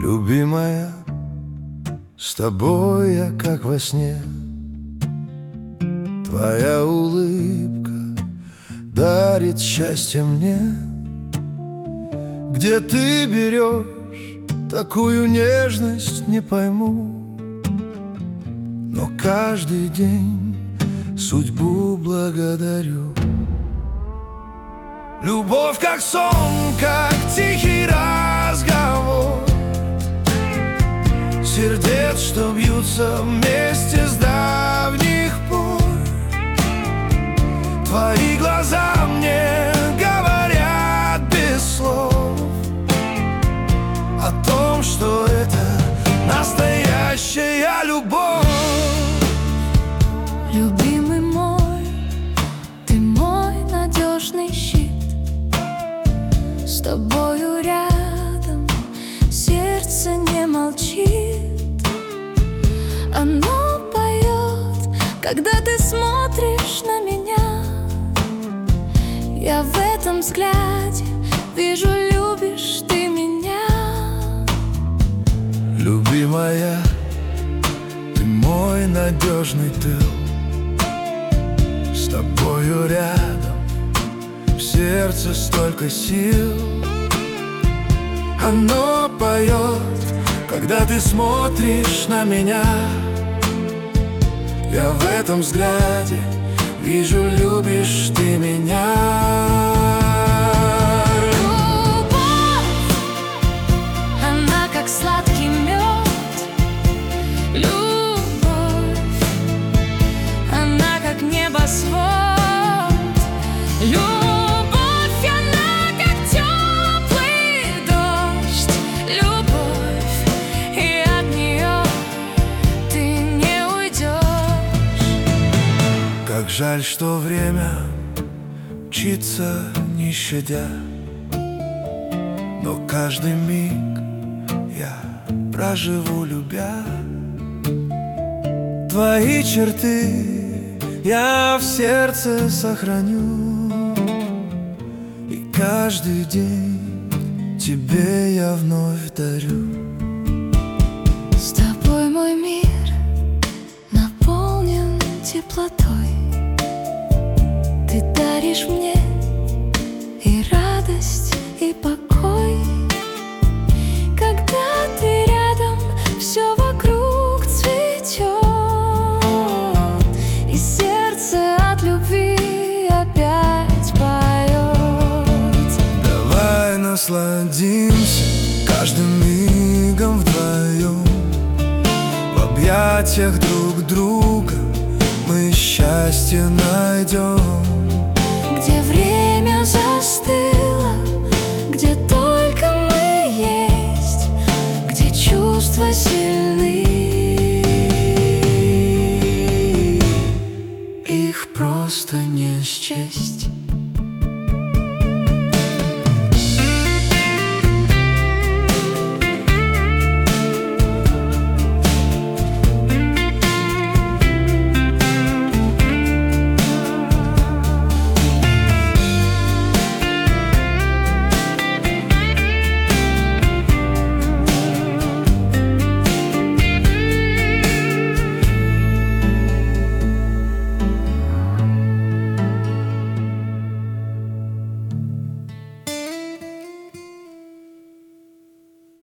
Любимая, с тобой я как во сне. Твоя улыбка дарит счастье мне. Где ты берешь такую нежность, не пойму. Но каждый день судьбу благодарю. Любовь как сон, как тихий разговор сердец, что бьются вместе с давних пор. Твои глаза мне говорят без слов о том, что это настоящая любовь. Любимый мой, ты мой надежный щит. С тобою рядом сердце не молчит. Оно поет, когда ты смотришь на меня. Я в этом взгляде вижу, любишь ты меня. Любимая, ты мой надежный тыл. С тобою рядом в сердце столько сил. Оно поет, когда ты смотришь на меня. Я в этом взгляде вижу, любишь ты меня. Любовь, она как сладкий мед. Любовь, она как небосвод. Любовь, она как теплый дождь. Любовь, и от нее ты не уйдешь. Как жаль, что время мчится, не щадя, но каждый миг я проживу, любя. Твои черты я в сердце сохраню, и каждый день тебе я вновь дарю. С тобой мой мир наполнен теплотой. Ты даришь мне и радость, и покой. Когда ты рядом, все вокруг цветет, и сердце от любви опять поет. Давай насладимся каждым мигом вдвоем. В объятиях друг друга мы счастье найдем. Где время